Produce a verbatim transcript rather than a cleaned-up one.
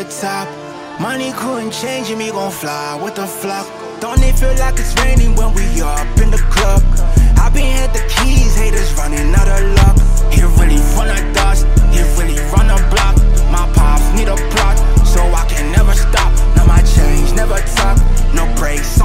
top. Money couldn't change me, gon' fly with the flock. Don't it feel like it's raining when we up in the club? I been had the keys, haters running out of luck. He really run the dust, he really run the block. My pops need a plot, so I can never stop. Now my change never tuck, no brakes